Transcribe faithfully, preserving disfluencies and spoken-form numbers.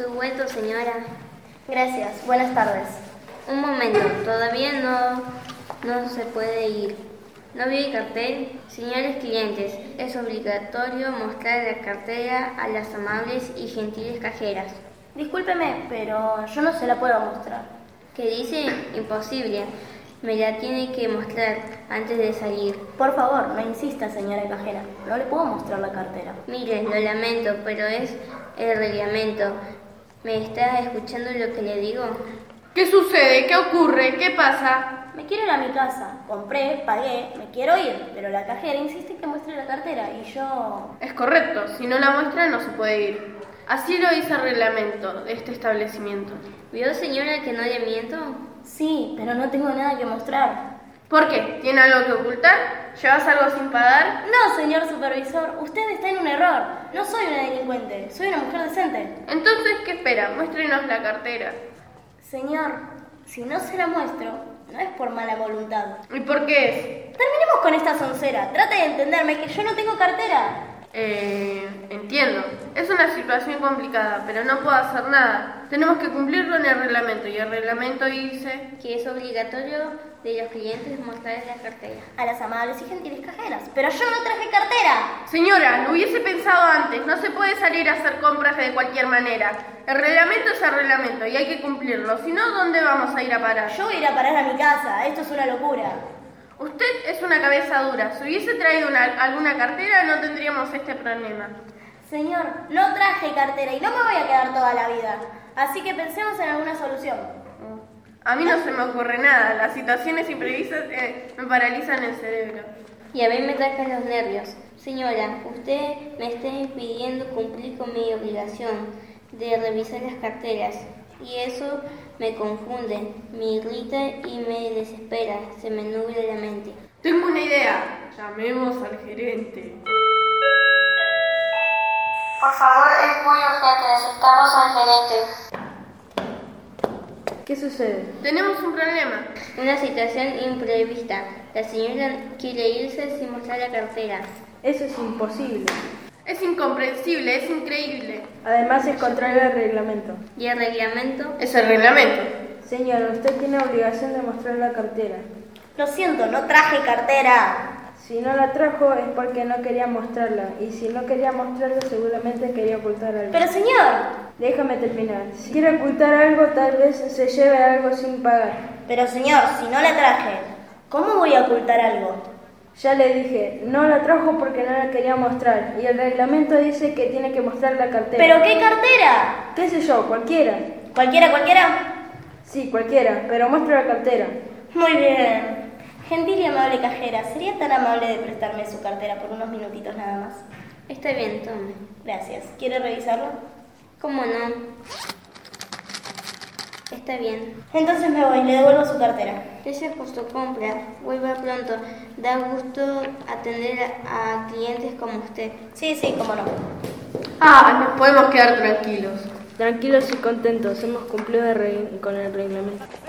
vuelto, señora. Gracias, buenas tardes. Un momento, todavía no, no se puede ir. ¿No vio el cartel? Señores clientes, es obligatorio mostrar la cartera a las amables y gentiles cajeras. Discúlpeme, pero yo no se la puedo mostrar. ¿Qué dice? Imposible. Me la tiene que mostrar antes de salir. Por favor, no insista, señora cajera. No le puedo mostrar la cartera. Mire, lo lamento, pero es el reglamento. ¿Me está escuchando lo que le digo? ¿Qué sucede? ¿Qué ocurre? ¿Qué pasa? Me quiero ir a mi casa. Compré, pagué, me quiero ir. Pero la cajera insiste en que muestre la cartera y yo... Es correcto. Si no la muestra, no se puede ir. Así lo dice el reglamento de este establecimiento. ¿Vio, señora, que no le miento? Sí, pero no tengo nada que mostrar. ¿Por qué? ¿Tiene algo que ocultar? ¿Llevas algo sin pagar? No, señor supervisor, usted está en un error. No soy una delincuente, soy una mujer decente. Entonces, ¿qué espera? Muéstrenos la cartera. Señor, si no se la muestro, no es por mala voluntad. ¿Y por qué es? Terminemos con esta soncera. Trate de entenderme que yo no tengo cartera. Eh, entiendo. Es una situación complicada, pero no puedo hacer nada. Tenemos que cumplir con el reglamento y el reglamento dice... que es obligatorio de los clientes mostrarles la cartera a las amables y gentiles cajeras. Pero yo no traje cartera. Señora, lo hubiese pensado antes. No se puede salir a hacer compras de cualquier manera. El reglamento es el reglamento y hay que cumplirlo. Si no, ¿dónde vamos a ir a parar? Yo voy a ir a parar a mi casa. Esto es una locura. Usted es una cabeza dura. Si hubiese traído una, alguna cartera, no tendríamos este problema. Señor, no traje cartera y no me voy a quedar toda la vida. Así que pensemos en alguna solución. A mí no se me ocurre nada. Las situaciones imprevistas eh, me paralizan el cerebro. Y a mí me atacan los nervios. Señora, usted me está impidiendo cumplir con mi obligación de revisar las carteras. Y eso me confunde, me irrita y me desespera. Se me nubla la mente. Tengo una idea. Llamemos al gerente. Por favor, es muy urgente. Necesitamos al gerente. ¿Qué sucede? Tenemos un problema. Una situación imprevista. La señora quiere irse sin mostrar la cartera. Eso es imposible. Es incomprensible, es increíble. Además es contrario al reglamento. ¿Y el reglamento? Es el reglamento. Señor, usted tiene obligación de mostrar la cartera. Lo siento, no traje cartera. Si no la trajo es porque no quería mostrarla. Y si no quería mostrarla seguramente quería ocultar algo. Pero señor... Déjame terminar. Si quiere ocultar algo, tal vez se lleve algo sin pagar. Pero señor, si no la traje, ¿cómo voy a ocultar algo? Ya le dije, no la trajo porque no la quería mostrar. Y el reglamento dice que tiene que mostrar la cartera. ¿Pero qué cartera? ¿Qué sé yo? Cualquiera. ¿Cualquiera, cualquiera? Sí, cualquiera, pero muestra la cartera. Muy bien. Gentil y amable cajera, ¿sería tan amable de prestarme su cartera por unos minutitos nada más? Está bien, tome. Gracias. ¿Quiere revisarlo? ¿Cómo no? Está bien. Entonces me voy, le devuelvo su cartera. Gracias por su compra. Vuelva pronto. Da gusto atender a, a clientes como usted. Sí, sí, cómo no. Ah, nos podemos quedar tranquilos. Tranquilos y contentos, hemos cumplido de re- con el reglamento.